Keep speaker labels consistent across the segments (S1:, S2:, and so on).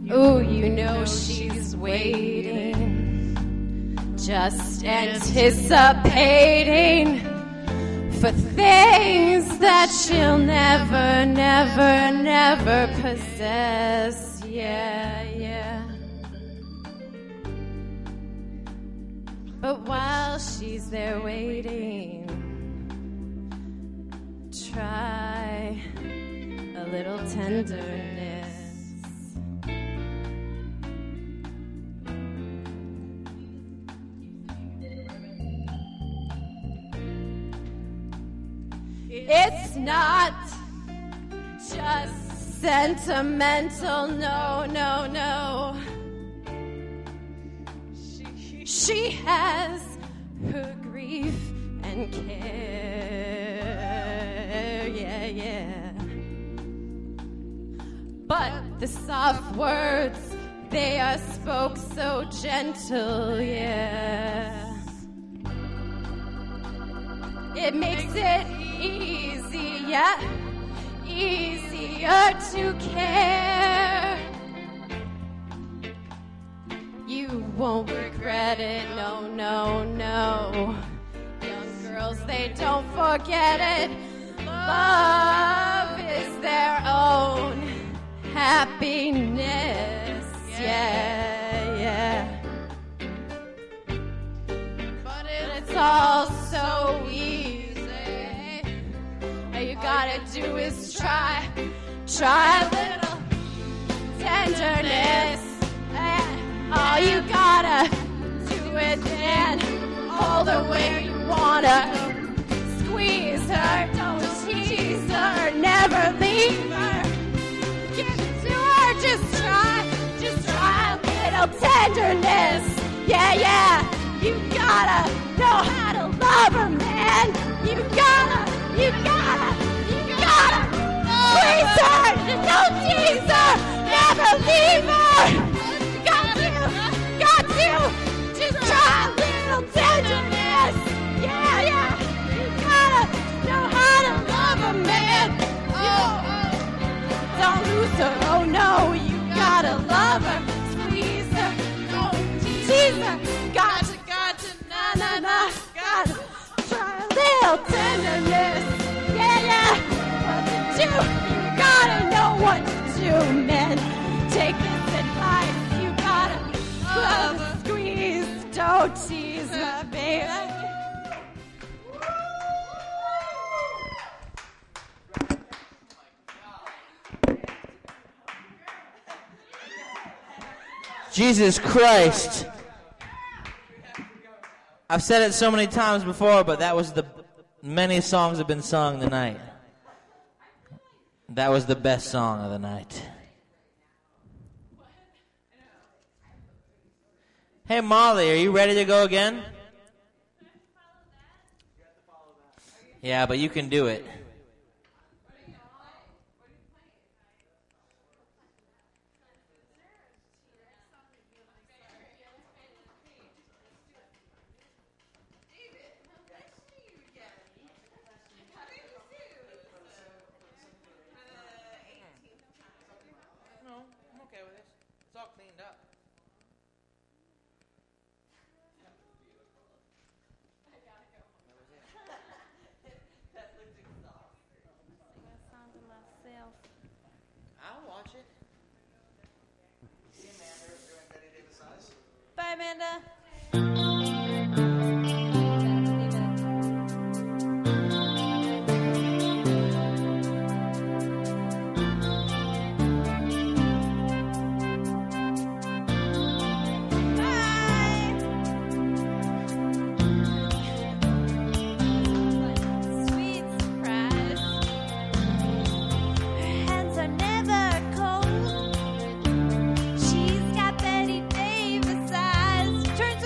S1: Ooh, you know she's waiting, just anticipating for things that she'll never, never, never possess. Yeah, yeah. But while she's there waiting, try a little tenderness. It's not just sentimental, no, no, no. She has her grief and care, yeah, yeah. But the soft words, they are spoke so gentle, yeah. It makes it easier to care. You won't regret it, no, no, no. Young girls, they don't forget it. Love is their own happiness, yeah, yeah. But it's all so easy. All you gotta do is try a little tenderness. All you gotta do is then hold her where you wanna. Squeeze her, don't tease her, never leave her. Give it to her, just try a little tenderness. Yeah, yeah, you gotta know how to love her, man. You gotta squeeze her, don't tease her, never leave her. Got to, just try a little tenderness. Yeah, yeah, you gotta know how to love a man. Don't lose her, oh no, you gotta love her. Squeeze her, don't tease her. Got to, na, gotta try a little tenderness. Yeah, yeah, what to do, you gotta know what to do, man. Take this advice, you gotta love her, squeeze, don't tease her, baby.
S2: Jesus Christ. I've said it so many times before, but that was many songs have been sung tonight. That was the best song of the night. Hey, Molly, are you ready to go again? Yeah, but you can do it.
S1: Bye, Amanda.
S3: She's got Betty Davis eyes. Turn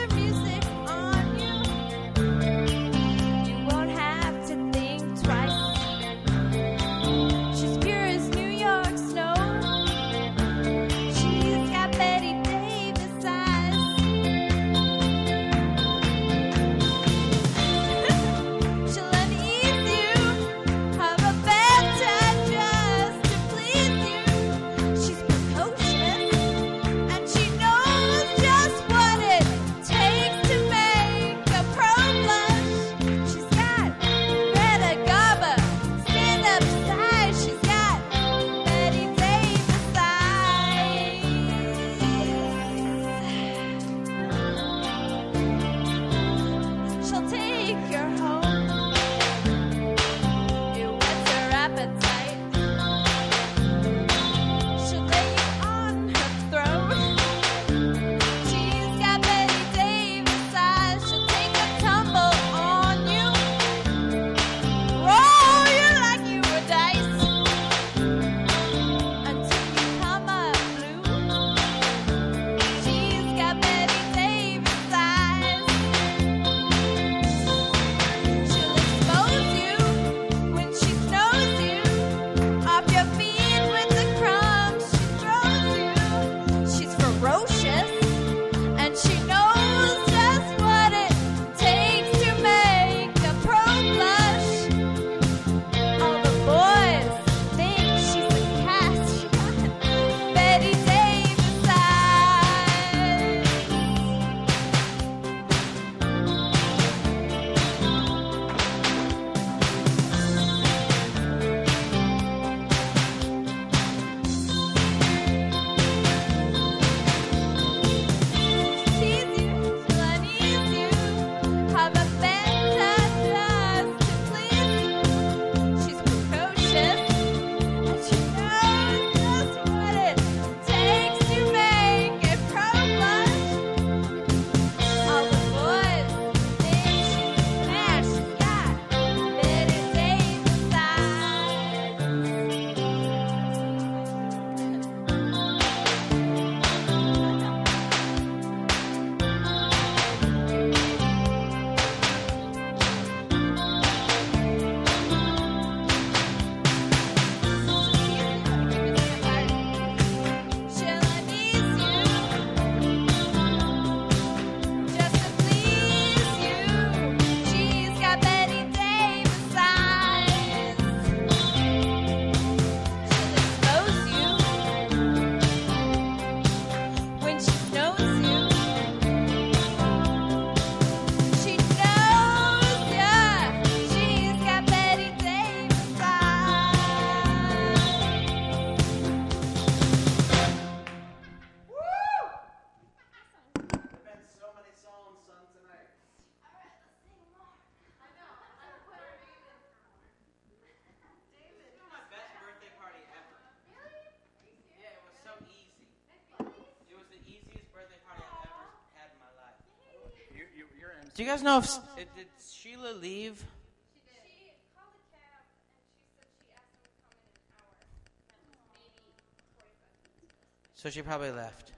S2: Do you guys know if did Sheila leave?
S1: She called a cab and she said she asked him to come in an hour. Maybe 45 minutes.
S2: So she probably left.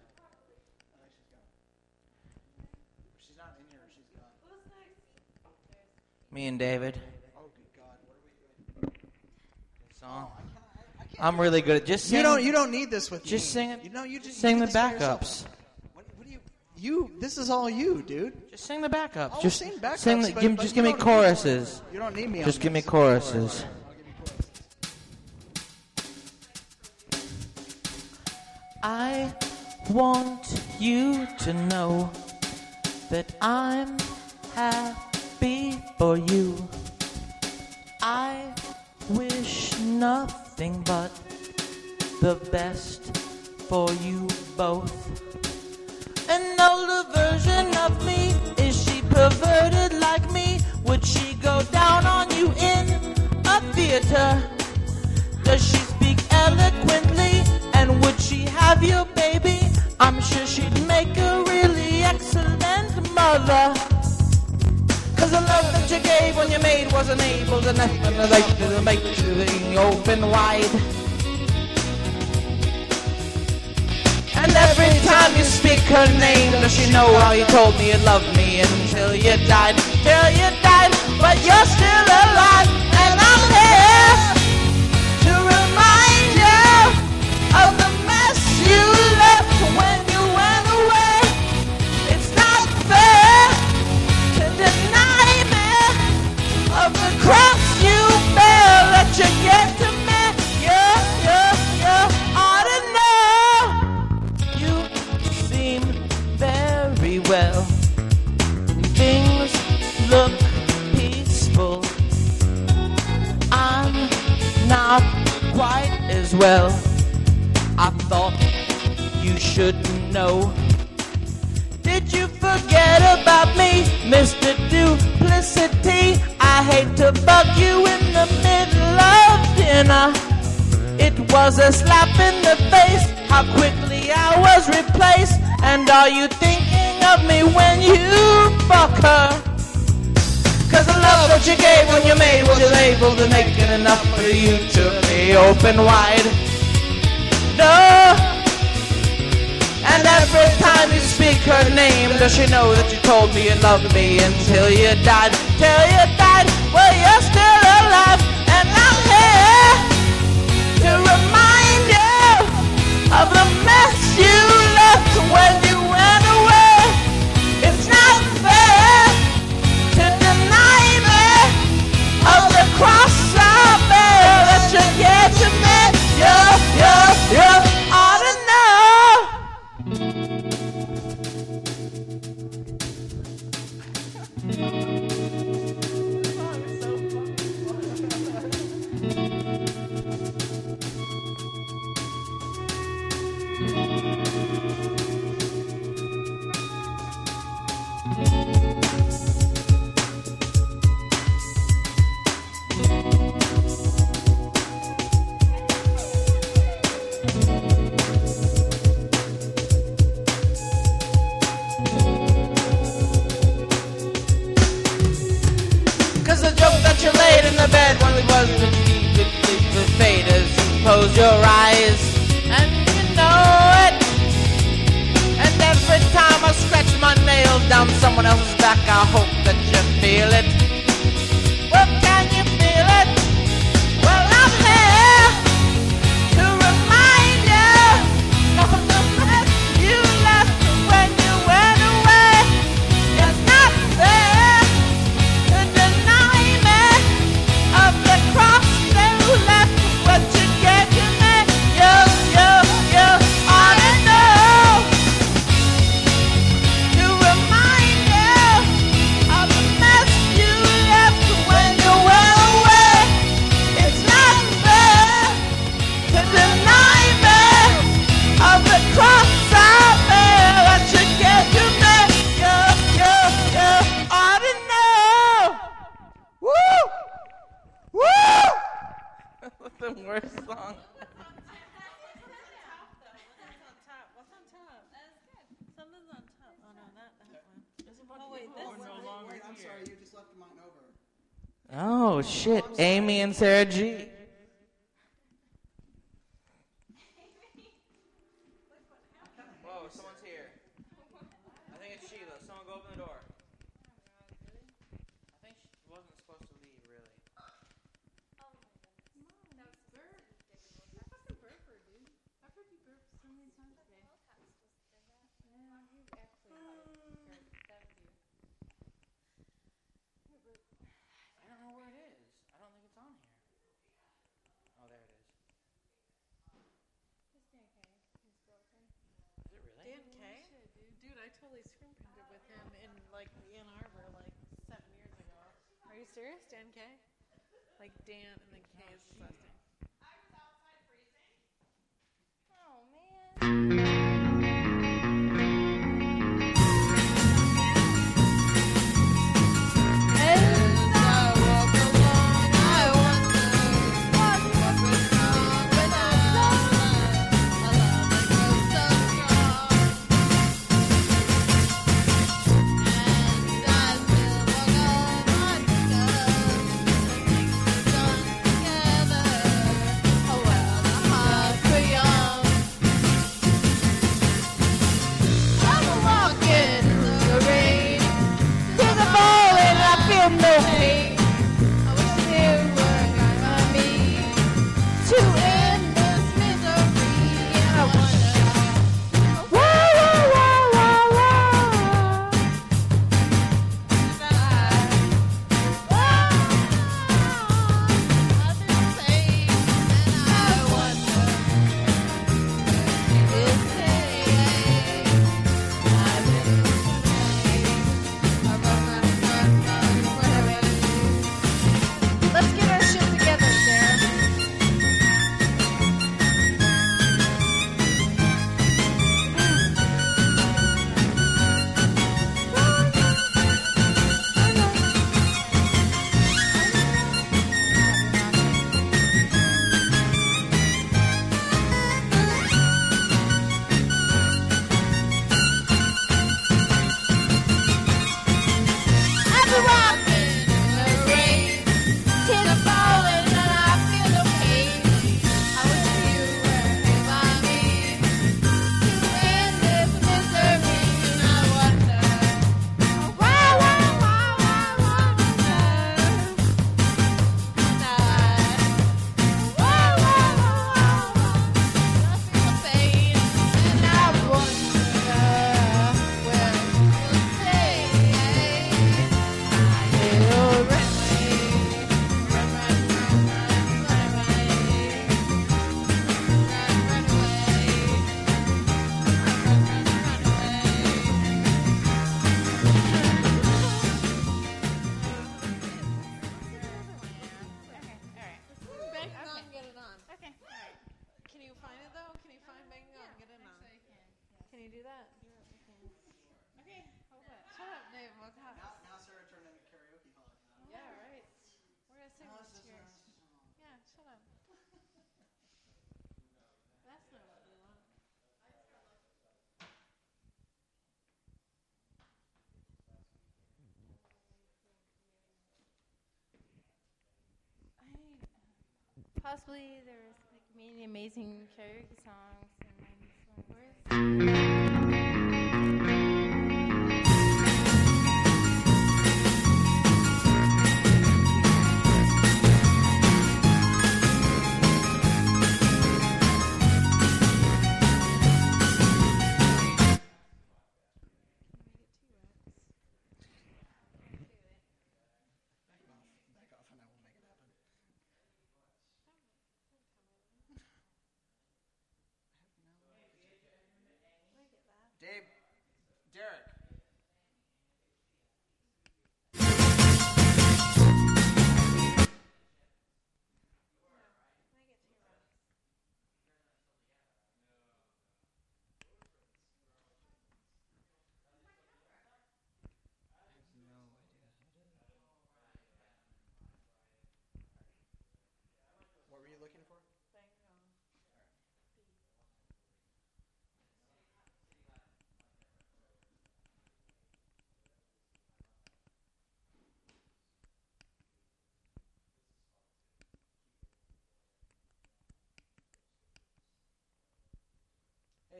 S3: She's not in here. She's gone.
S1: Who's next?
S2: Me and David.
S3: Oh, good God. What are we doing?
S2: Good song.
S3: I can't
S2: I'm really good at just sing.
S3: You don't need this with
S2: Just
S3: me.
S2: sing it.
S3: You just
S2: Sing
S3: do
S2: the
S3: this by yourself.
S2: backups.
S3: What do you? This is all you, dude.
S2: Just sing the backups.
S3: I'll
S2: Just
S3: sing backups,
S2: sing the,
S3: but
S2: just
S3: you
S2: give me
S3: don't need
S2: choruses.
S3: You don't need me.
S2: Just
S3: on
S2: give me
S3: this.
S2: choruses.
S3: I'll give you choruses.
S2: I want you to know that I'm happy for you. I wish nothing but the best for you both. An older version of me, is she perverted like me? Would she go down on you in a theater? Does she speak eloquently? And would she have your baby? I'm sure she'd make a really excellent mother. Cause the love that you gave when you made wasn't able to make the open wide. And every time you speak her name, does she know how you told me you loved me until you died? Till you died, but you're still alive. And I'm here to remind you of the mess you left when you went away. It's not fair to deny me of the cross you bear that you get to me. You ought to know. You seem very well. Things look peaceful. I'm not quite as well. I thought you should know. Did you forget about me, Mr. Duplicity? I hate to bug you in the middle of dinner. It was a slap in the face, how quickly I was replaced. And are you thinking of me when you fuck her? Cause the love that you gave when you made was able to make it enough for you to be open wide. No. And every time you speak her name, does she know that you told me you loved me until you died? Till you died, well you're still alive. And I'm here to remind you of the mess you left when you went away. It's not fair to deny me of the cross I bear that you get to me. You ought to know. Cause the joke that you laid in the bed when we was the faders, close your eyes and you know it. And every time I scratch my nails down someone else's back, I hope that you feel it. Well, can you feel it? Well, I'm here to remind you of the mess you left when you went away. It's not fair to deny me of the cross you left what you gave to me. You ought to know. To remind you of the mess you
S3: I'm sorry, you just left mine over.
S2: Oh, shit. Amy and Sarah G. Whoa, someone's here. I think it's Sheila. Someone go open the door. I think she wasn't supposed to leave, really. I don't know where it is. I don't think it's on here. Oh, there it is. Is it really?
S4: Dan K? Dude, I totally screen printed with him in like Ann Arbor like 7 years ago. Are you serious? Dan K? Like Dan and then K is his last name.
S1: Oh, man. Possibly there's like many amazing karaoke songs and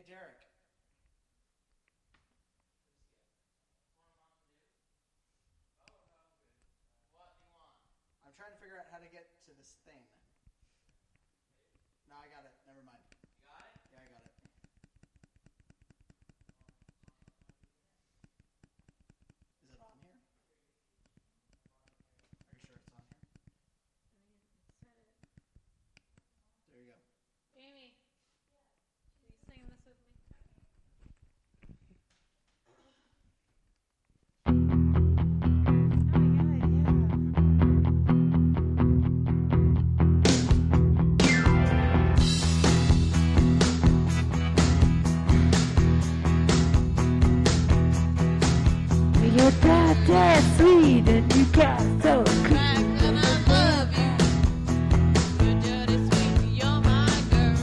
S3: Hey, Derek. I'm trying to figure out how to get to this thing. No, I got it. Never mind. You got it? Yeah, I got it. Is it on here? Are you sure it's on here? There you go.
S4: Amy, will you sing this with me?
S1: You're that sweet and you got so cool.
S4: And I love you. You're dirty sweet, you're my girl.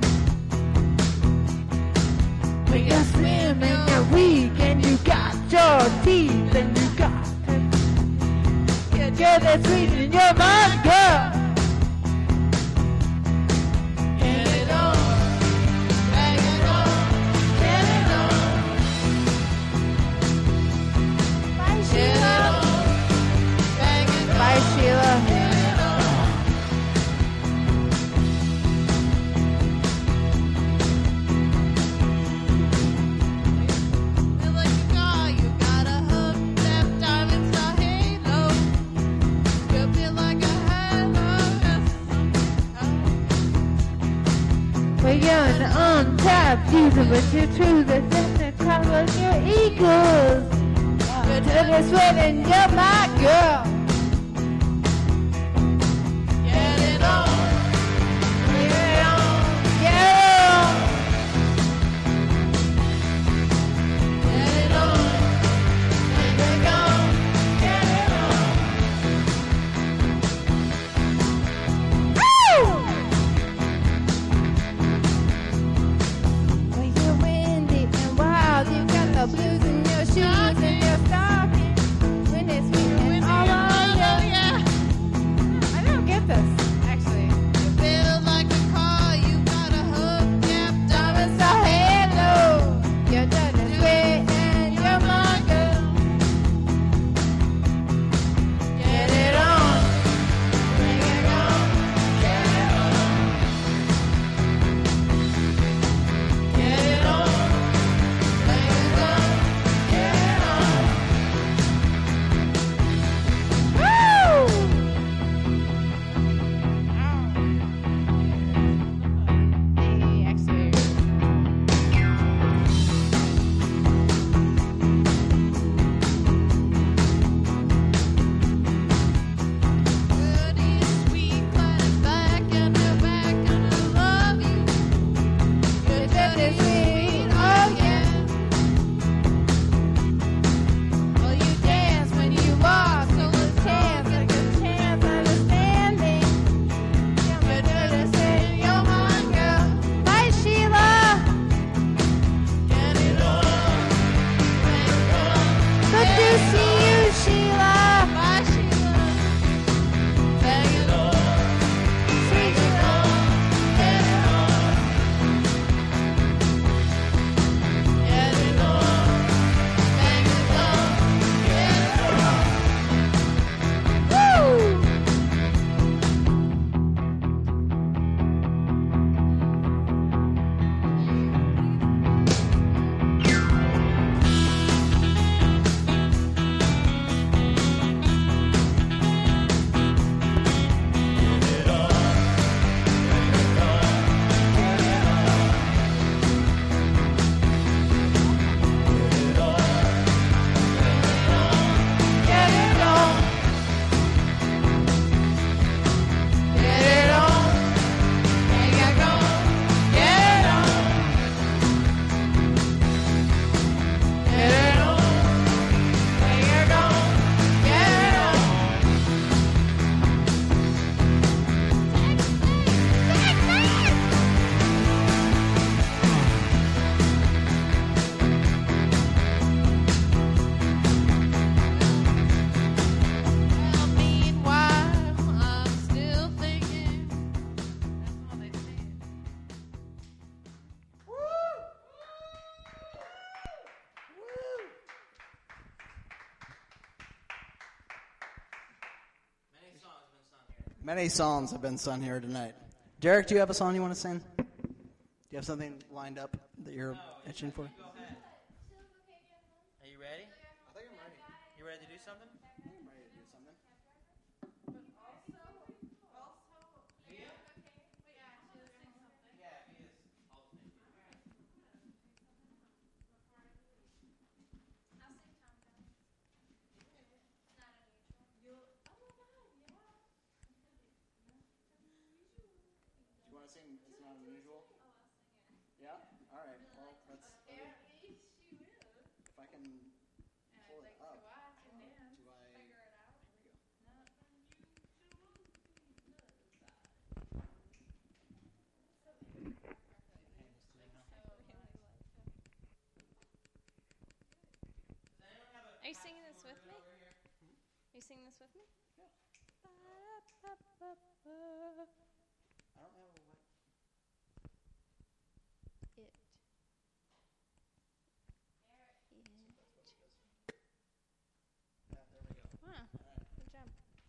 S1: When you're slim and you're weak and you got your teeth and you got you're that sweet and you're my girl.
S4: Get it on, drag it on, get it on.
S1: Bye,
S4: Get it
S1: Sheila.
S4: on, drag it on.
S1: Bye, Sheila.
S4: Get it on. Feel like a guy, you got a hook, left diamonds, a halo. You feel like a halo, yes.
S1: We're going on top, using but you're true. That's in the color of your eagles. You're dirty sweat and you're my girl.
S4: Get it on,
S1: Get it on.
S4: get it on. Let it go, get it on.
S1: When you're windy and wild, you got the blues in your shoes and your stockings. When it's sweet and all
S3: Many songs have been sung here tonight. Derek, do you have a song you want to sing? Do you have something lined up that you're itching for?
S2: Go ahead. Are you ready?
S3: I think I'm ready.
S2: You ready to do something?
S3: I'm ready to do something. Do you want to sing It's Not Unusual? Yeah? All right. Well, let's... If I can pull it up. Do I...
S1: Are you singing this with me? Are you singing this with me?
S3: I don't know what...
S1: It.
S3: Yeah, there we go.
S1: Wow. Good job.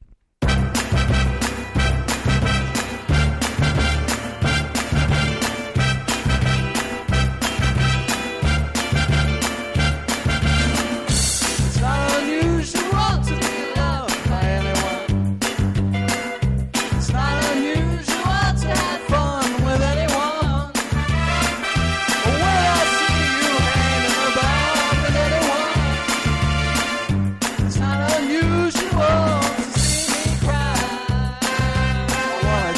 S2: It's not unusual to be loved by anyone. It's not unusual to have fun with anyone. But when I see you hanging about with anyone, it's not unusual to see me cry. I wanna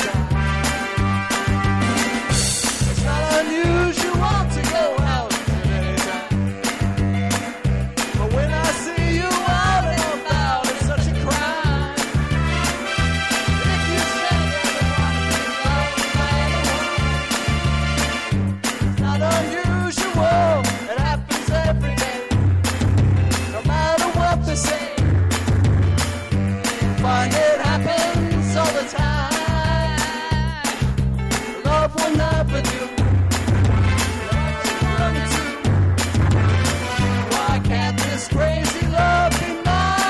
S2: die. It's not unusual to go out at any time. But when I see you out and about, it's such a crime. If you say that you want to be loved by anyone, it's not unusual. It happens every day. No matter what they say, find it happens all the time. Love will never do. Love will never do. Why can't this crazy love be mine?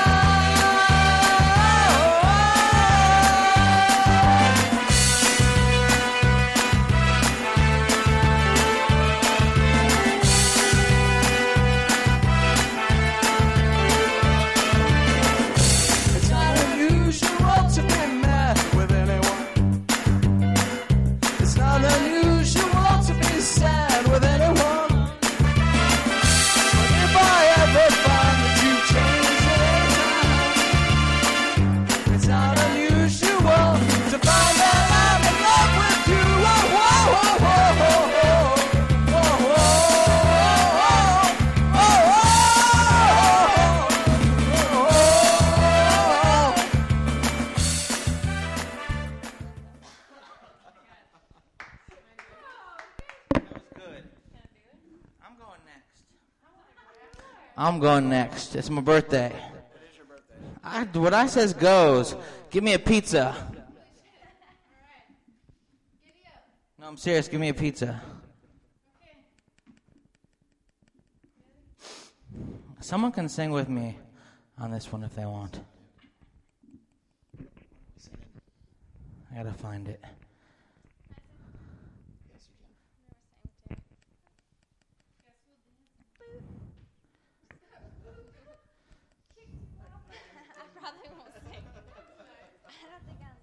S2: It's not unusual to be mad with anyone. It's not unusual to be sad with anyone. But if I ever find that you changed at any time, it's not unusual to find that I'm in love with you. Whoa, whoa, whoa, whoa, whoa, whoa, whoa, I'm going next. It's my birthday.
S3: It is your birthday.
S2: What I says goes. Give me a pizza. No, I'm serious. Give me a pizza. Someone can sing with me on this one if they want. I gotta find it.
S1: I probably won't sing. I don't think I'll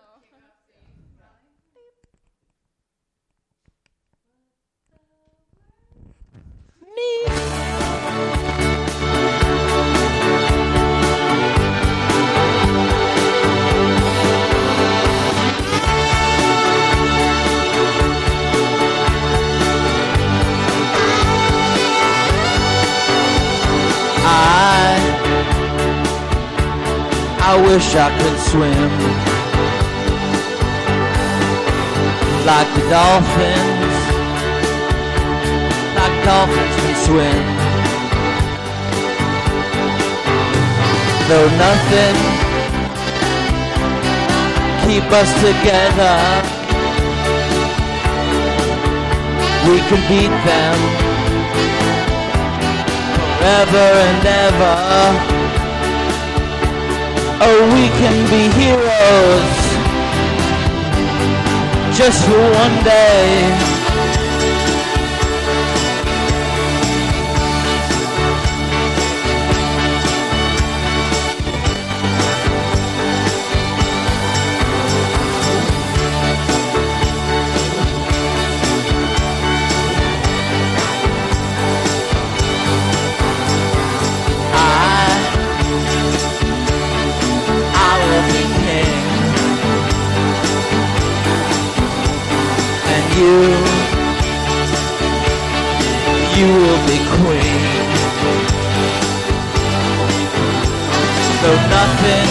S2: I wish I could swim like the dolphins can swim. Though nothing keep us together, we can beat them forever and ever. Oh, we can be heroes just for one day. You will be queen. Though nothing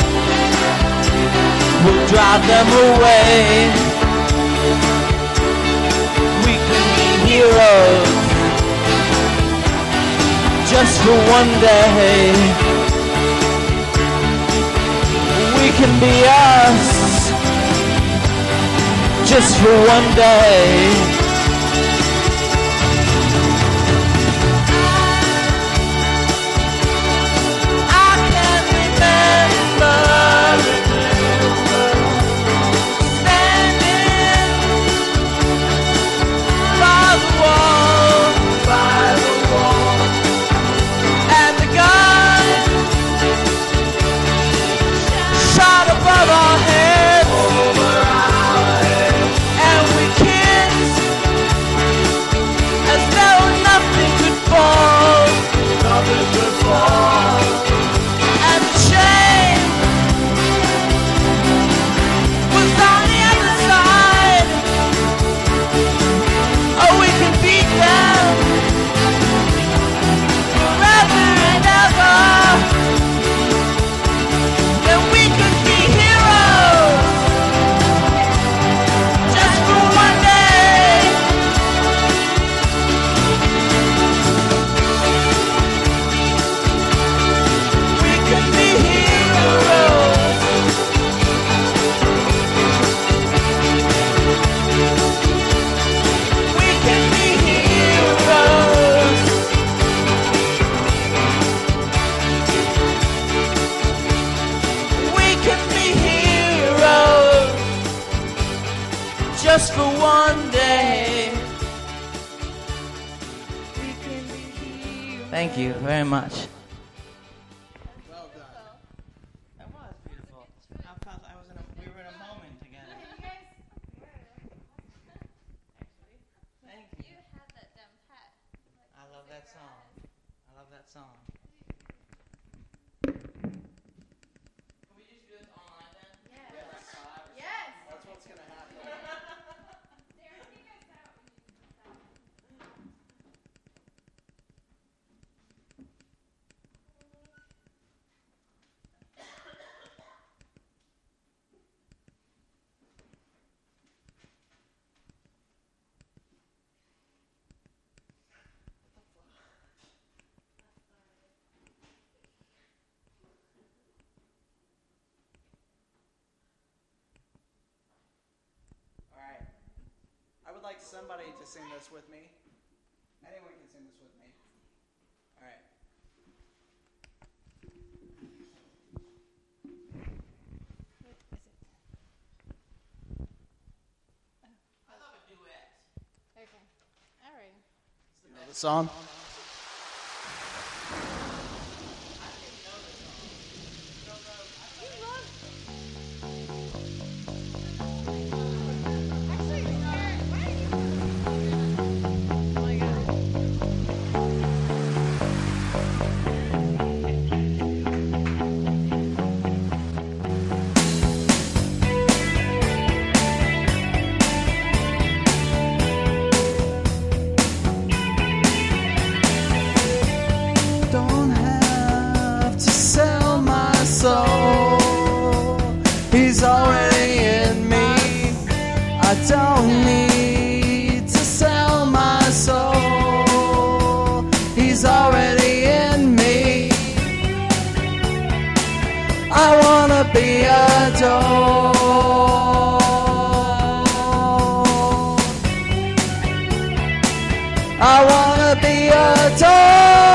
S2: will drive them away, we can be heroes just for one day. We can be us just for one day. Just for one day. Thank you very much.
S3: Well done.
S2: That was beautiful. We were in a moment together. Thank you.
S1: You had that down pat.
S2: I love that song. I love that song. Can we just do this online then?
S1: Yes.
S3: That's what's going to happen. I would like somebody to sing this with me. Anyone can sing this with me. All right.
S2: I love a duet.
S1: Okay. All right.
S3: You know the song? Don't have to sell my soul. He's already in me. I don't need to sell my soul. He's already in me. I wanna be adored. I wanna be adored.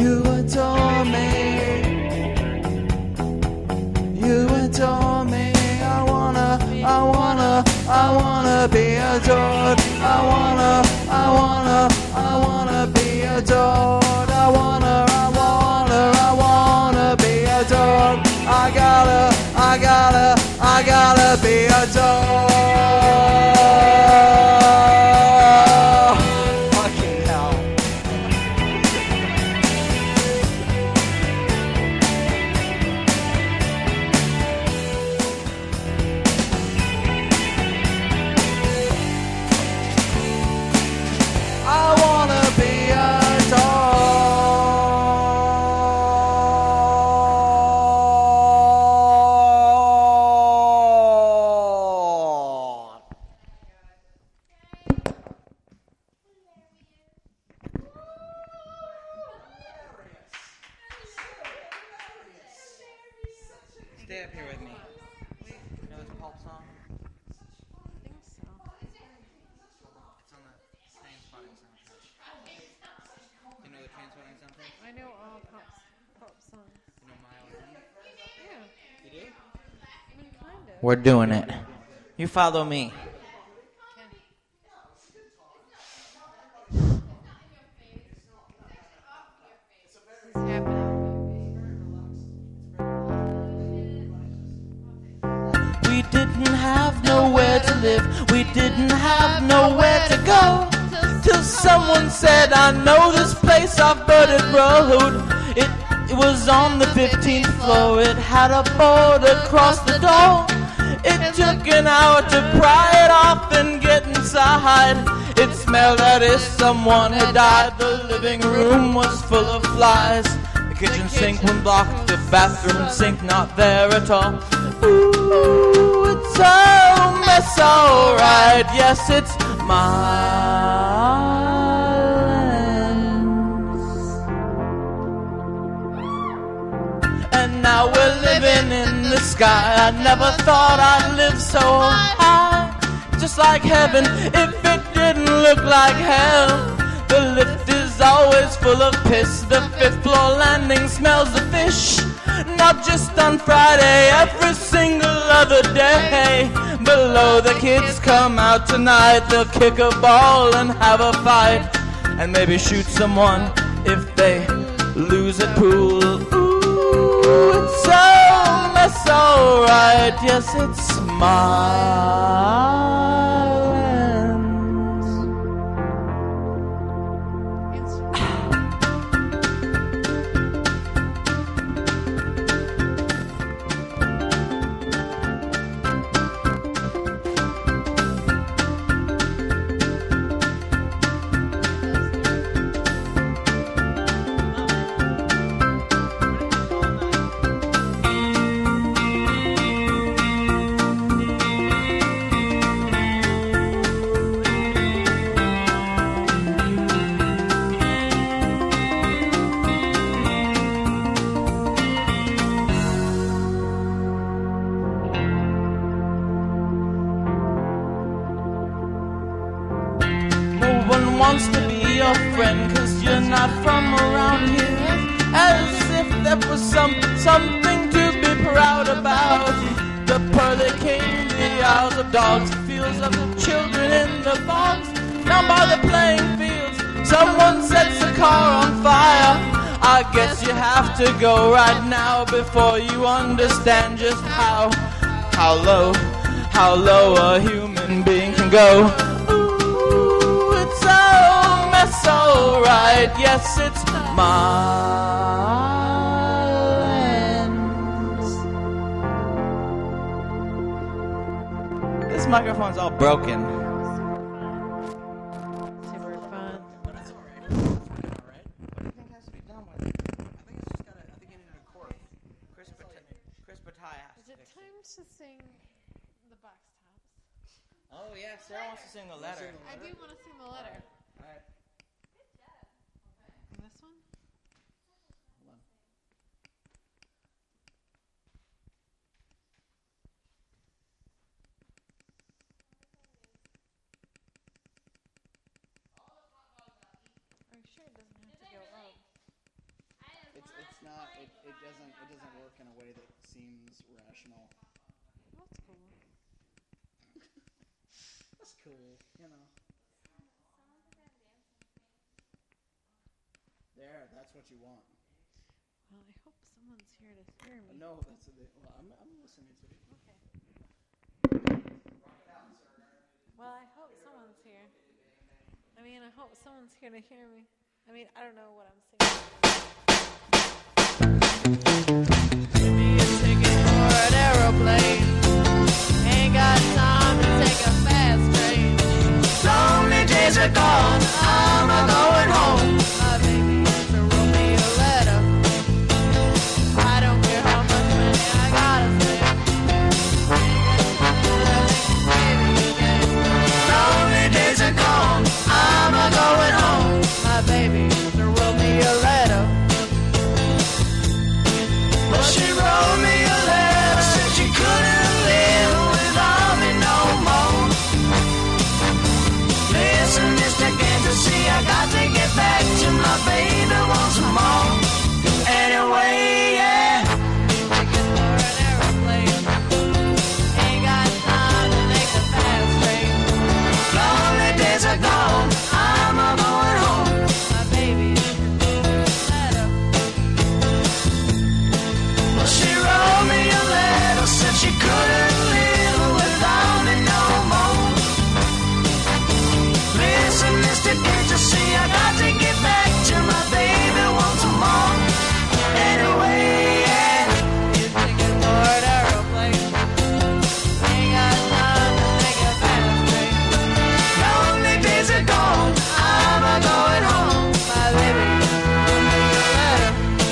S2: You adore me. You adore me. I wanna be adored. I wanna be adored. I wanna be adored. I gotta be adored. Fucking hell. I wanna be adored. Stay up here with me. You know this Pulp song?
S4: I think so.
S2: It's on the Trainspotting soundtrack. You know the Trainspotting soundtrack?
S4: I know all pop songs.
S2: You know Mile High?
S4: Yeah.
S2: You do?
S4: I mean, kind of.
S2: We're doing it. You follow me.
S4: It's happening.
S2: We didn't have nowhere to live. We didn't have nowhere to go. Till someone said, I know this place off Burdick Road. It was on the 15th floor. It had a board across the door. It took an hour to pry it off and get inside. It smelled as if someone had died. The living room was full of flies. The kitchen sink one blocked, the bathroom sink not there at all. Ooh, it's a mess, alright. Yes, it's my and now we're living in the sky. I never thought I'd live so high. Just like heaven, if it didn't look like hell. The lift is always full of piss. The 5th floor landing smells of fish. Not just on Friday, every single other day. Below, the kids come out tonight. They'll kick a ball and have a fight. And maybe shoot someone if they lose at pool. Ooh, it's so mess, alright. Yes, it's Marlins. Wants to be your friend, 'cause you're not from around here. As if there was something to be proud about. The pearly king, the Isles of Dogs, the fields of the children in the bogs. Down by the playing fields, someone sets a car on fire. I guess you have to go right now before you understand just how low a human being can go. It's alright, yes, it's Marlins. This microphone's all broken.
S4: Super fun.
S3: But it's alright. Alright.
S2: What do you think has to be done with it?
S3: I think it's just gotta. I think you need a chord.
S2: Chris Bataille has
S4: Is
S2: to
S4: it
S2: fix
S4: time to sing the box tops?
S2: Oh yeah, Sarah wants to sing the letter.
S4: I do want to sing the letter.
S2: Alright.
S4: And this one? Are you sure it doesn't have to go up?
S3: not. It doesn't work in a way that seems rational.
S4: That's cool.
S3: That's cool, you know. There, that's what you want.
S4: Well, I hope someone's here to hear me.
S3: No, that's well. I'm listening to you.
S4: Okay. Well, I hope someone's here. I mean, I hope someone's here to hear me. I mean, I don't know what I'm saying.
S2: Give me a ticket for an aeroplane. Ain't got time to take a fast train. Lonely days are gone. I'm a going home. My baby used to wrote me a letter. I don't care how much money I gotta spend. Lonely days are gone. I'm a going home. My baby used to wrote me a letter. Well, she wrote me a letter, said she couldn't live without me no more. Listen, Mr. Kansas, see, I got to get back to my baby once more. Anyway, yeah. Ticket for an aeroplane. Ain't got time to make a fast train. Lonely days are gone. I'm a going home. My baby used to wrote me a letter. Well, she wrote me a letter, said she couldn't live without me no more. Listen, Mr. Can't you see, I got to get back to my baby once more. Anyway, yeah, you ticket for an aeroplane. Ain't got time to make a fast train. Lonely days are gone, I'm a going home. My baby wrote me a letter.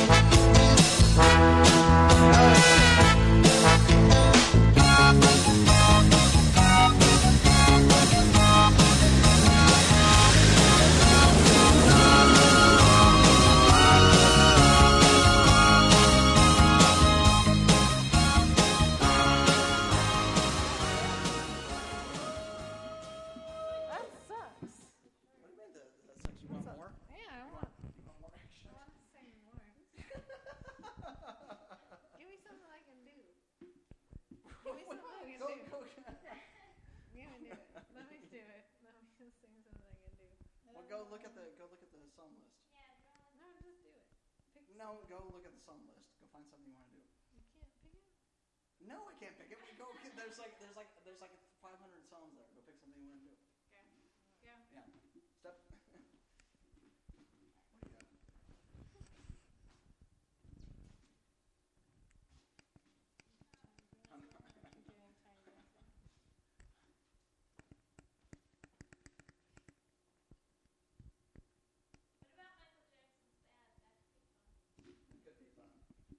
S2: Oh, shit.
S4: That sucks.
S3: What do you mean? That's what you want more?
S4: Yeah, I want
S3: You want more action?
S4: to sing more. Give me something I can do. Give me something I can
S3: Go,
S4: do.
S3: go.
S4: Give me do it. Let me do it. Let me just sing something I can do.
S3: Well, go look at the song list.
S4: No, just do it. Pick
S3: No, go look at the song list. Go find something you want to do.
S4: You can't pick it?
S3: No, I can't pick it. Go. There's like 500 songs there. Go pick something you want to do.
S4: Okay. Yeah.
S3: Yeah. Step. Could be fun.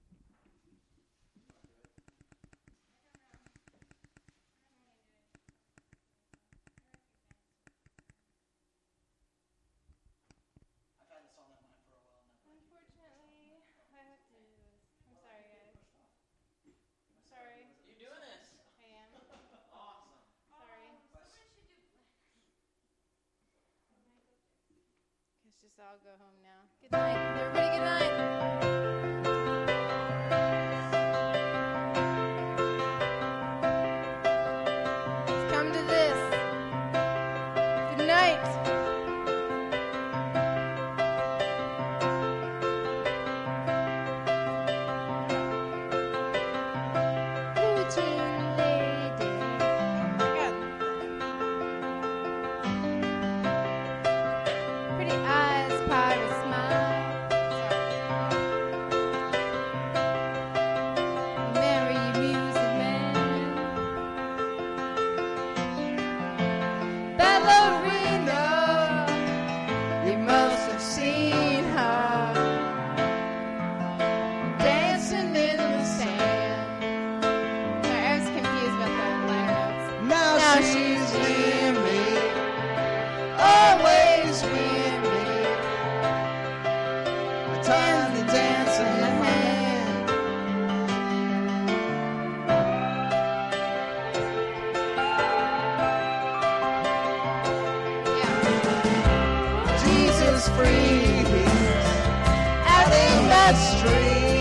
S3: I've had this on that line for a while now.
S1: Unfortunately, I have to do this. I'm sorry, guys. Sorry.
S2: You doing this?
S1: I am.
S2: Awesome.
S1: Sorry. Let's just all go home now. Good night. Everybody, good night. Let's come to this. Good night. Blue jean lady. Pretty eyes, pirate smile. You marry your music man. Ballerina, you must have seen her dancing in the sand. Sorry, I was confused about the liner notes. Now she's with me, always with me. A time to dance in the hand. Yeah. Jesus freeze out in that street.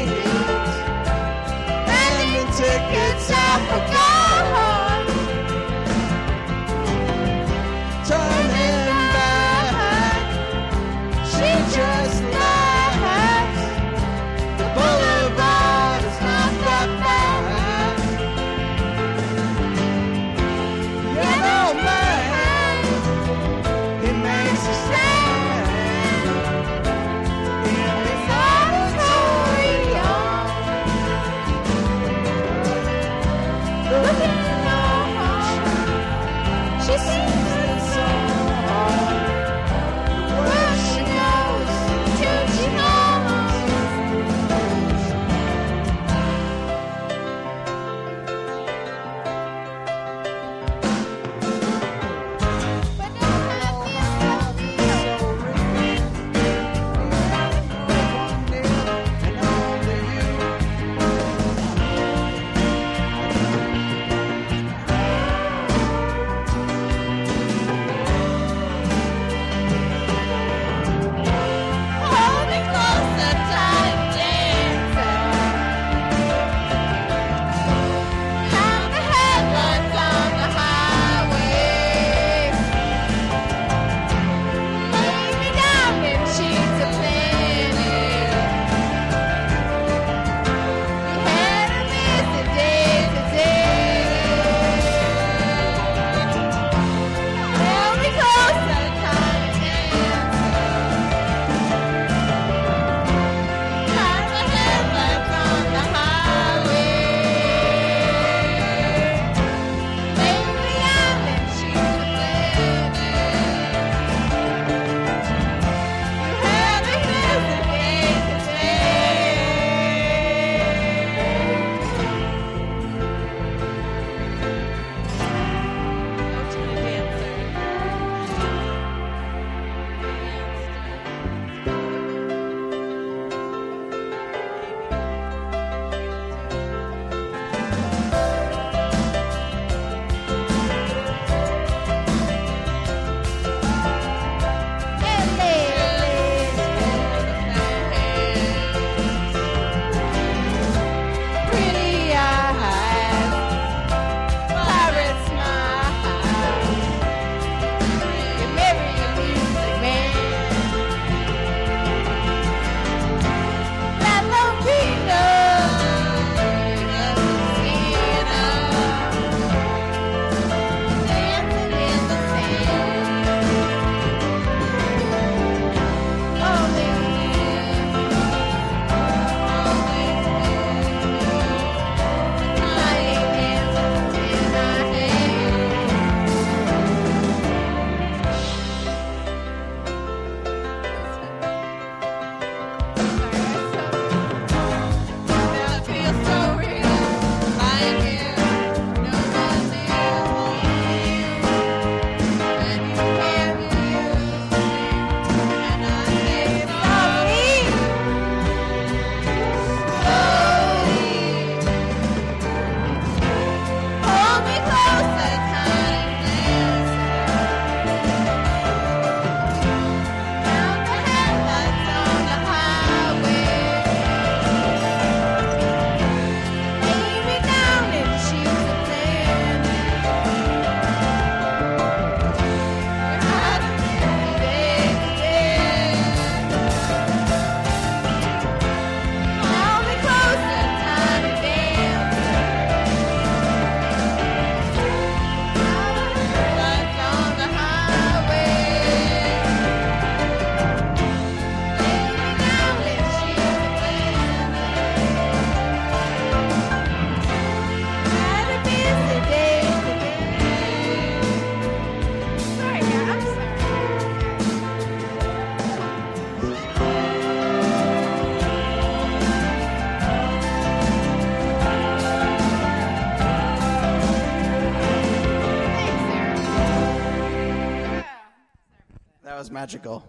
S3: magical.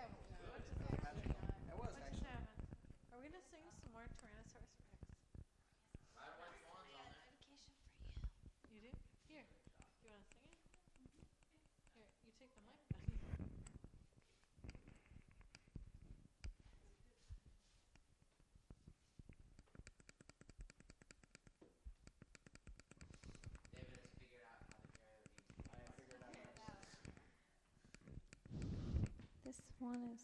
S4: Are we gonna sing some more Tyrannosaurus Rex? You do? Here. You wanna sing it? Here, you take the mic.
S1: This one is.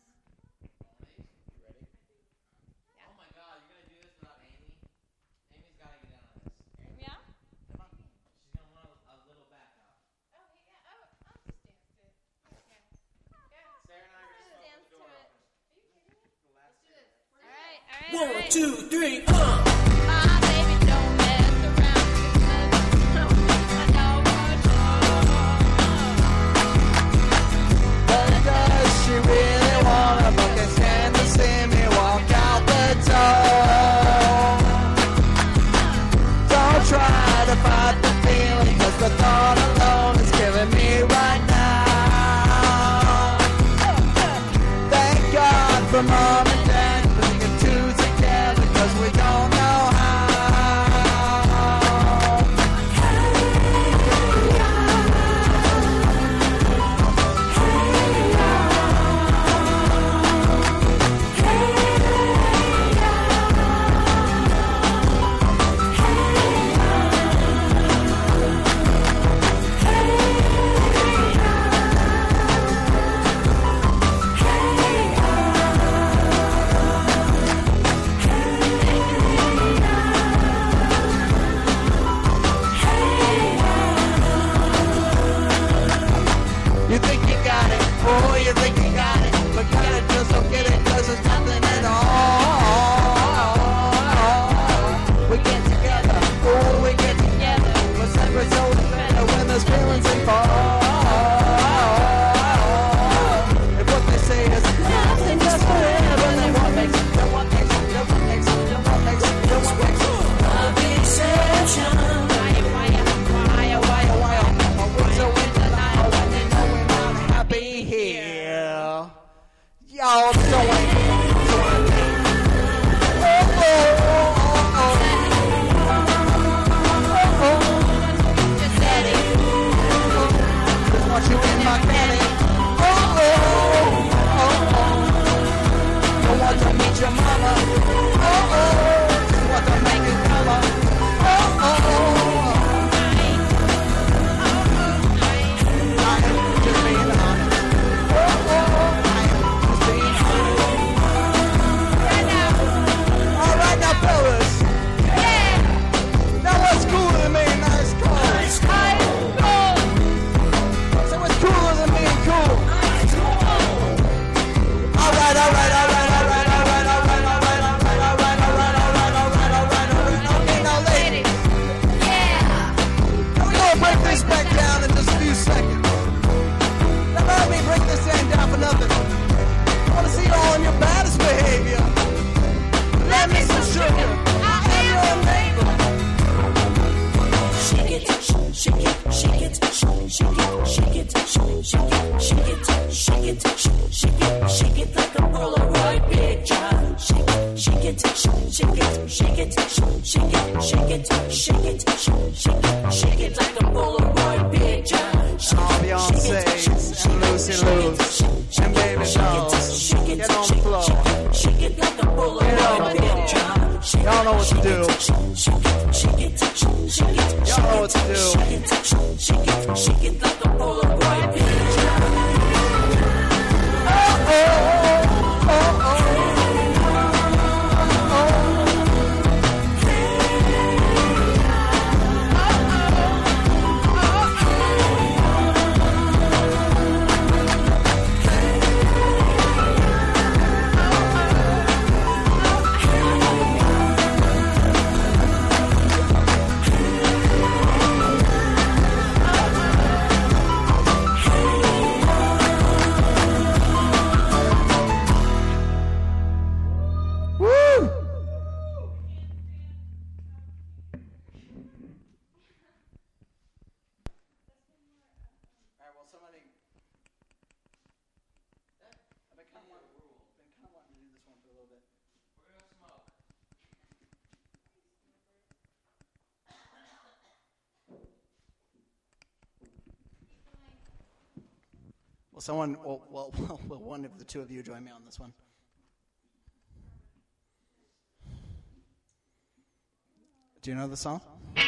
S2: Oh my God, you're gonna do this without Amy? Amy's gotta get in on this.
S1: Yeah?
S2: She's gonna want a little backup.
S1: Oh, yeah. I'll just dance to it. Okay.
S2: Sarah and I are gonna
S1: Dance
S2: smoke the
S1: to
S2: door
S1: it.
S2: open.
S1: Let's do this. All right.
S5: 1, 2, 3,
S1: My baby don't mess around because I know
S3: But does she really wanna fucking stand to see me walk out the door? Don't try to fight the feeling, 'cause the thought alone is killing me right now. Thank God for mom and dad putting the two together, 'cause we don't know how. You think you got it, oh, you think you got it, but kinda just don't get it, 'cause it's nothing at all. We get together, oh, we get together, but separate so better when there's feelings involved. If what they say is nothing just forever, then what makes it, then what makes it, then what makes it, then what makes it, then what makes it,
S5: the exception.
S3: why, we're so into now when they know we're not happy here. Y'all doing just want you in my belly. Don't want to meet your mama. Just want to make you color. I am just being honest. I am just being honest. All right now, fellas. Now what's cooler than being nice cool? So what's cooler than being cool? All right. Okay, now ladies. We're gonna break this back down in just a few seconds. Now let me break this thing down for nothing. I wanna see you all in your baddest behavior. Let me some sugar. I am your neighbor.
S5: Shake it, shake it, shake it, shake it, shake it, shake it, shake it, shake it, shake it, shake it, shake it like a Polaroid picture. Shake it, shake it, shake it, shake it, shake it, shake it, shake it, shake it, shake it like a Polaroid picture.
S3: All Beyonce's and Lucy Lou's and Baby Dolls. Get on the floor.
S5: Shake it like a Polaroid picture.
S3: Y'all know what to do. Y'all know what to do.
S5: Shake it like a Polaroid picture.
S3: Will one of the two of you join me on this one? Do you know the song?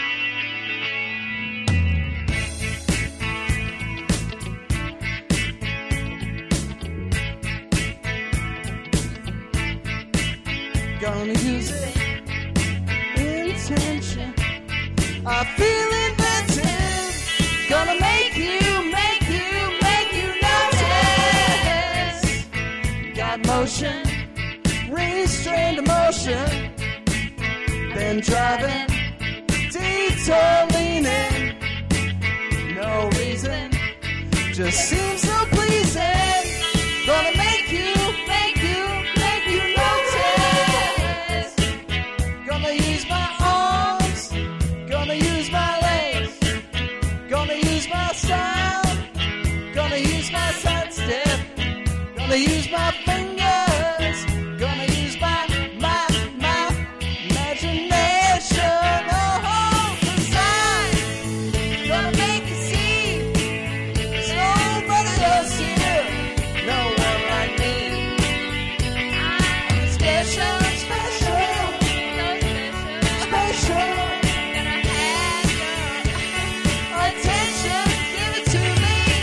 S3: Gonna use it. Intention. I feel inventive. Gonna make you notice. Got motion, restrained emotion. Been driving, detour leaning. No reason, just seems so pleasing. Gonna make you notice. Gonna use my arms, gonna use my legs, gonna use my sound, gonna use my sidestep, gonna use my fingers, gonna use my imagination. Oh, 'cause I'm gonna make you see there's nobody else here, no one like me. I'm special. Attention, give it to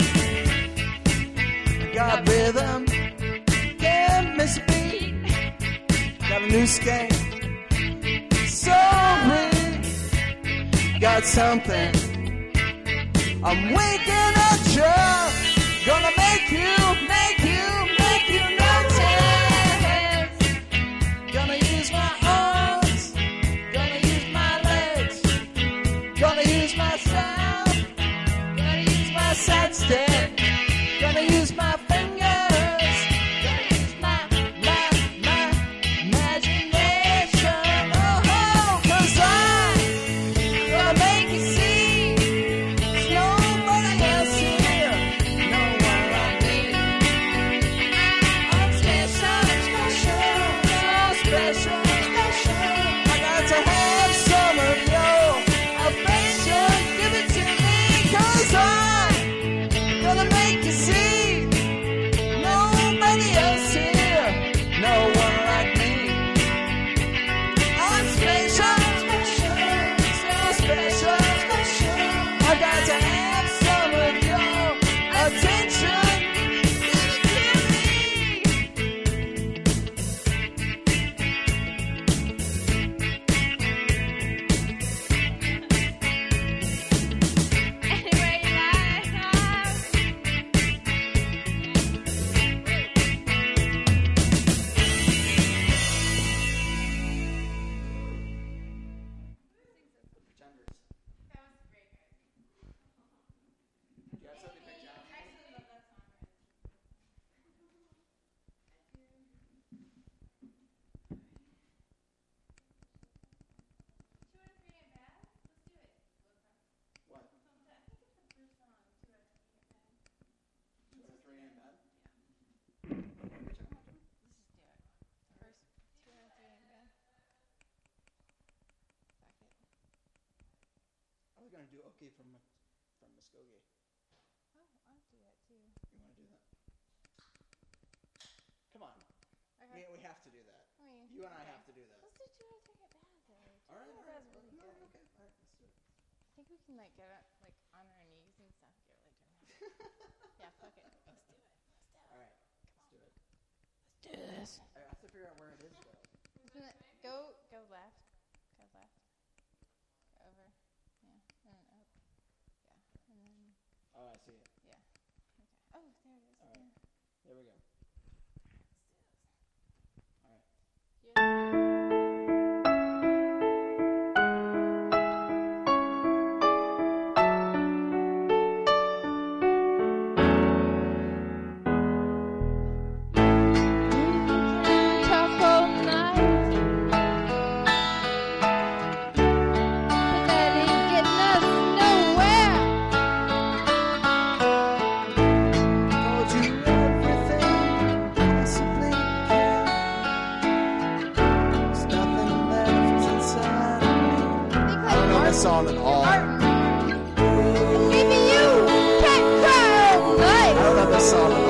S3: me. Got rhythm, can't miss a beat. Got a new skate, so weak. Got something, I'm waking up just. Gonna make you notice. Gonna use my arms, gonna use my legs, gonna use my sound, gonna use my sidestep, gonna use my fingers, gonna use my imagination. Oh, 'cause I'm gonna make you see there's nobody else here, no one like me. I'm special, so special. I got to have some of your affection, give it to me, 'cause I'm gonna make you see nobody else here, no one like me. I'm special, so special. I got to have some of your attention, give it to me.
S1: Anyway, you guys,
S3: I was gonna do okay from Muskogee.
S1: Oh, I'll do that too.
S3: You want to do that? Come on.
S1: Okay.
S3: We have to do that.
S1: I mean,
S3: You and I have to do that.
S1: let's do Two or Three Get Bad though.
S3: All right.
S1: That's really
S3: No,
S1: good.
S3: okay. All right. Let's do it.
S1: I think we can like get up like on our knees and stuff. Get like yeah, fuck it. Let's do it.
S3: All right. Let's do it.
S1: Let's do this.
S3: I have to figure out where it is though.
S1: Go left. Go left. Go over. Yeah. And then up. Yeah. And then
S3: Oh, I see it.
S1: yeah. Okay. Oh, there it is.
S3: All right. There we go. All right.
S1: Tough old night, but that ain't getting us nowhere.
S3: Told you everything possibly can. There's nothing left inside of me. I don't know this song at all.
S1: Maybe you can't cry all night.
S3: I don't know this song at all.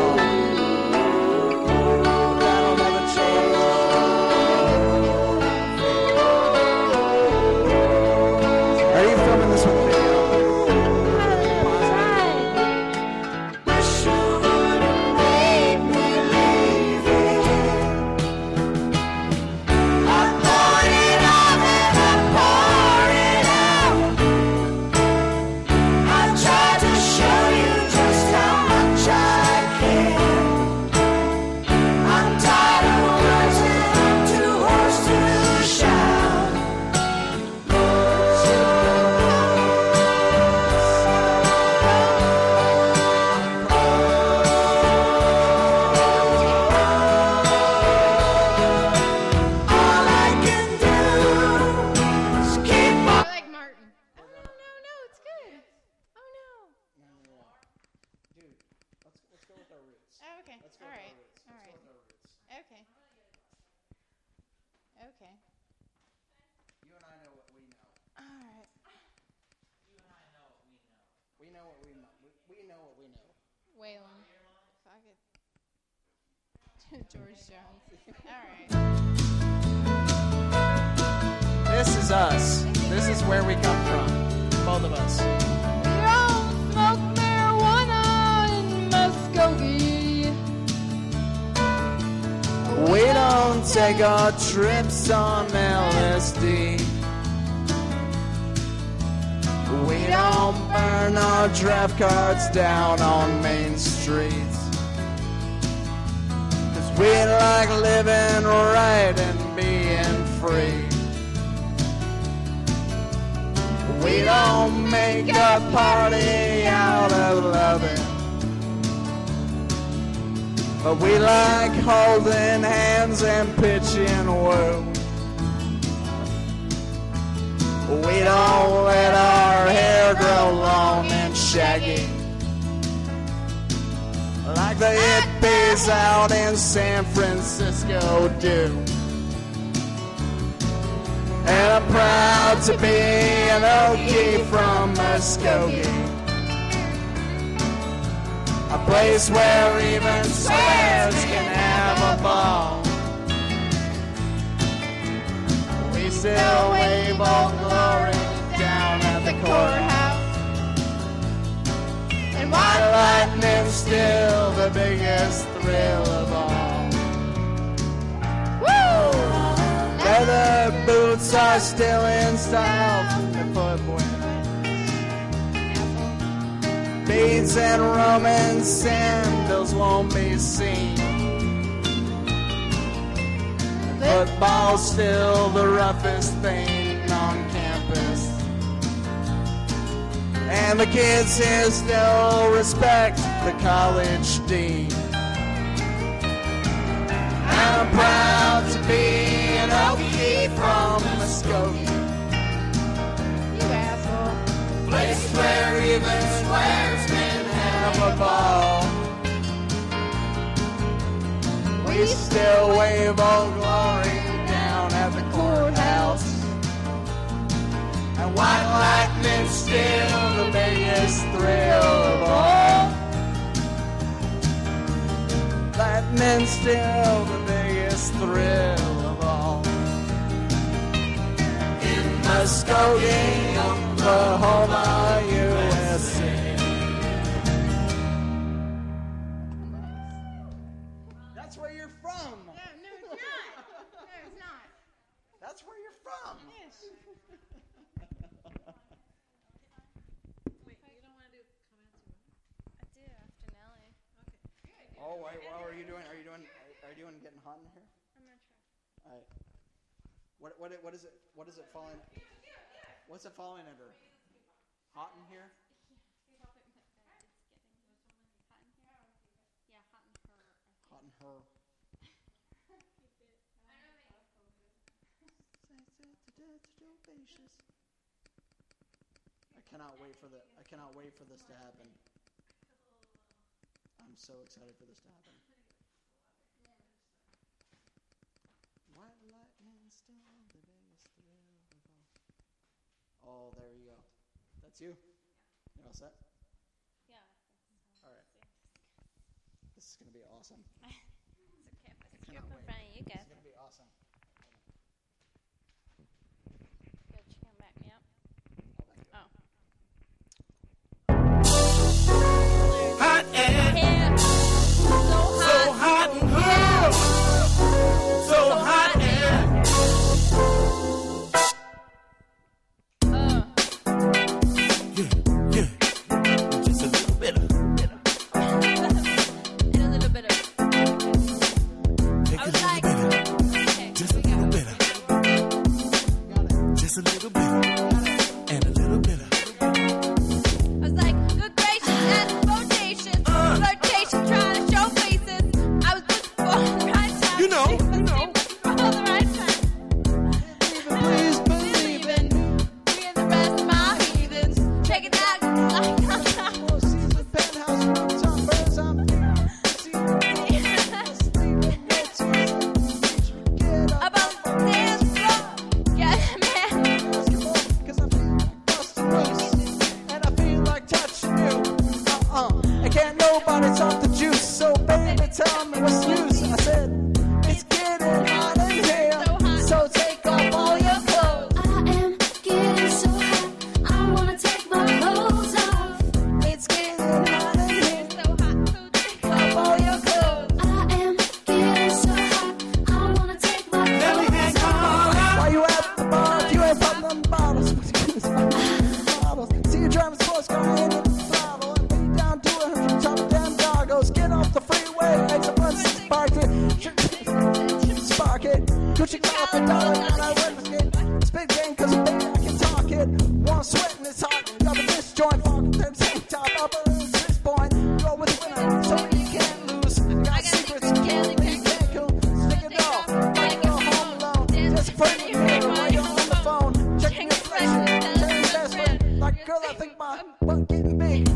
S4: okay.
S3: You and I know what we know.
S4: All right.
S3: We know what we know. We know what we know.
S4: Waylon. Fuck it. George Jones. All right.
S3: This is us. This is where we come from. Both of us.
S1: We don't smoke marijuana in Muskogee.
S3: We don't take our trips on LSD. We don't burn our draft cards down on Main Street. 'Cause we like living right and being free. We don't make a party out of loving. But we like holding hands and pitching woo. We don't let our hair grow long and shaggy like the hippies out in San Francisco do. And I'm proud to be an Okie from Muskogee, a place where even squares can have a ball. We still wave Old Glory down at the courthouse, and white lightning's still the biggest thrill of all. Woo! Leather boots are still in style from the footwear. Beads and Roman sandals won't be seen. Football's still the roughest thing on campus, and the kids here still respect the college dean. And I'm proud to be an Okie from Muskogee,
S1: You asshole.
S3: place where even squares can have a ball. We still wave Old Glory down at the courthouse, and white lightning's still the biggest thrill of all. Lightning's still the biggest thrill of all. In Muskogee, Oklahoma, USA. That's where you're from.
S4: No, it's not. No, it's not.
S3: That's where you're from.
S4: Yes. Wait, you don't want to do comments?
S1: I do after Nelly.
S3: Oh, wait, what are you doing? Are you doing getting hot in here?
S1: I'm gonna try.
S3: All right. What is it? What is it falling? What's it falling under? Hot in here? Hot in her. I cannot wait for this to happen. I'm so excited for this to happen. White lightning still the biggest thrill of all. Oh, there you go. That's you. You all set?
S1: Yeah.
S3: All right. This is gonna be awesome.
S1: It's okay if I
S3: I
S1: skip
S3: cannot
S1: in
S3: wait.
S1: front of you
S3: This
S1: guys.
S3: is gonna be awesome.
S1: Good, you can back me up. Oh.
S5: Hot and
S1: Yeah. So hot.
S5: and cool. So hot and yeah. Just a little bit of
S1: And a little bit of.
S5: take
S1: I
S5: a
S1: was
S5: little
S1: like,
S5: bit of
S1: okay.
S3: Pushing off a dollar, and I went to get spit game, cause baby, I can talk it. Warm sweat and it's hot, got a disjoint, fuck, then tank top, up at this point. Go with the winner, so you can't lose. Got secrets, can't cool. Stick it off, like go home alone. Just put it in the right on the phone. Checking your reflection, turning best friend. Like a girl, I think my butt getting big.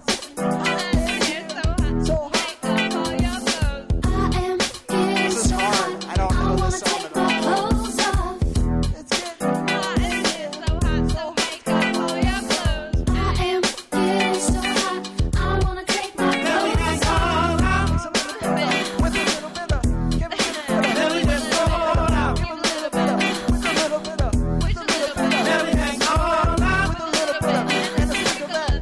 S3: So hot. This is hard. I don't know this song at all. It's getting hot. So
S5: I am getting so hot. I wanna take my clothes off.
S3: with a little bit of, give it a little bit of, give it a little bit of, with a little bit of, with a little bit of, with a little bit of, and a stick of that.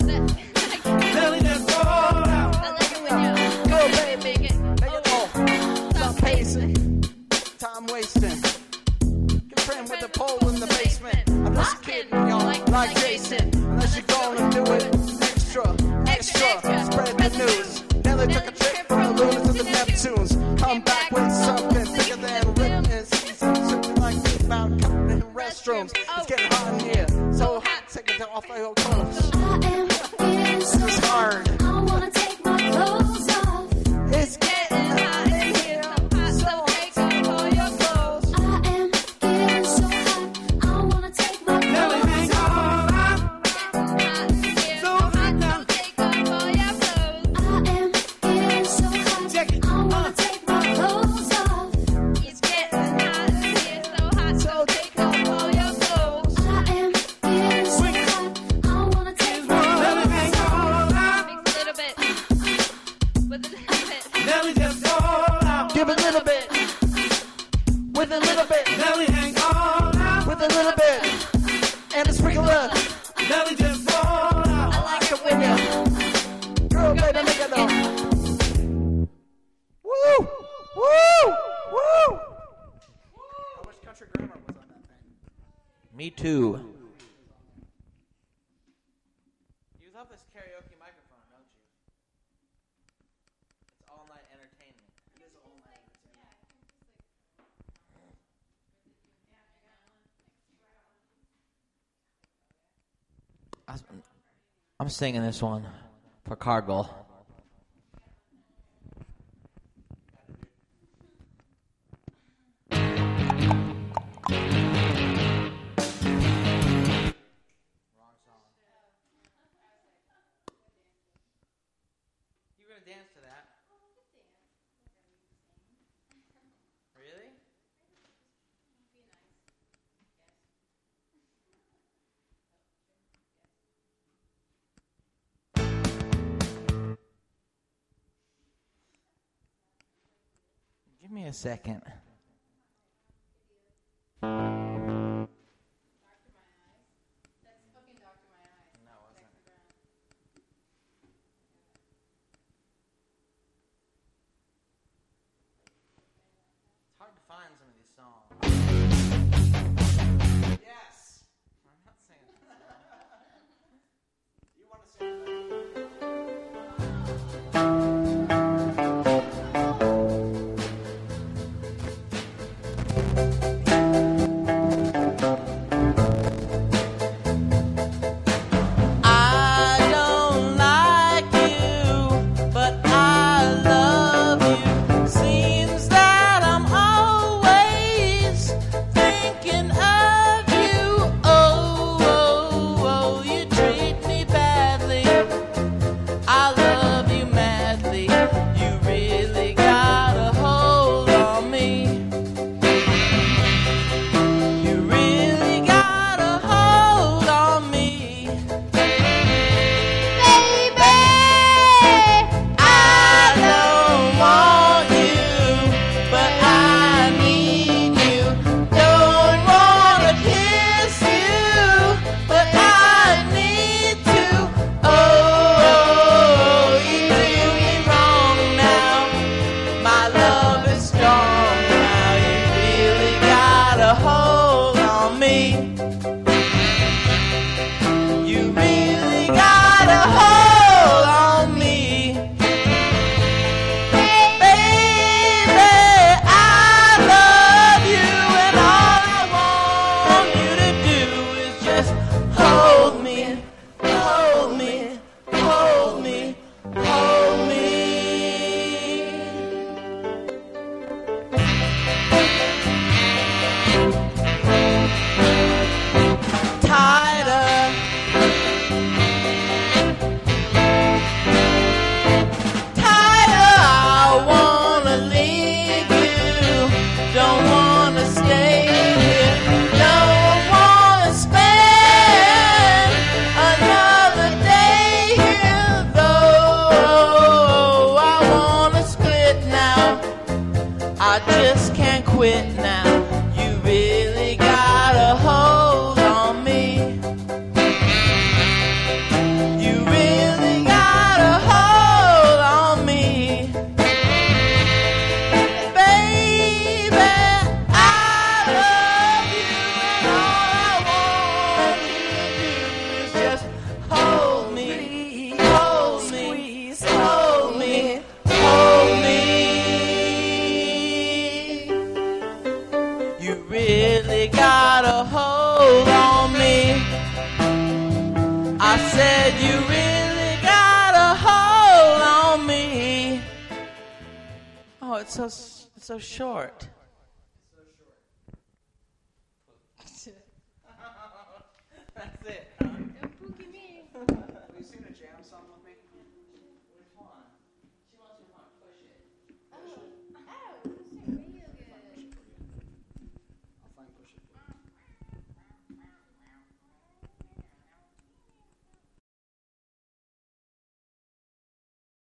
S3: Go, baby, make it all. Stop pacing, time wasting. Get a friend with a pole in the basement. I'm just a kid, you know, like Jason. Unless you're gonna do it extra. Spread the news. Nelly took a trip from the Lunas to the Neptunes. Come back with something bigger than witness. Something like me about coming in restrooms. It's getting hot in here, so hot. Take it off your clothes.
S5: I am getting so
S3: This is hard.
S5: I wanna take my clothes off.
S3: It's getting hot in here, so take off your clothes.
S5: I am getting so hot. I wanna take my clothes off. I am getting so hot. I wanna take my clothes off.
S1: It's getting hot in here, so hot, so take off all your clothes.
S5: I am getting so hot. I wanna take my clothes off.
S1: Mix a little bit. With a little bit.
S3: Give it a little bit. With a little bit. With a little bit. And a sprinkler. I like it when you. Girl, baby, make it up. Woo! Woo! Woo! I wish Country Grammar was on that thing.
S2: Me too. You love this karaoke microphone, don't you? It's all night entertainment.
S3: It is all night entertainment.
S2: I'm singing this one for Cargill. Wrong song. You were gonna dance to that? Really? Give me a second. No, it wasn't. It's hard to find some of these songs.
S3: Yes.
S2: I'm not singing that song.
S3: You want to sing that?
S2: I don't like you, but I love you. Seems that I'm always thinking of you. Oh, oh, oh, you treat me badly. I love you madly. You really got a hold on me. You really got a hold on me. Baby, I don't want you, but I need you. Don't wanna kiss you, but I need to. Oh, you do me wrong now. My love is strong now. You really got a hold on me. You really got a hold on me. Baby, I love you and really got a hold on me. I said you really got a hold on me. Oh, it's so short. That's it.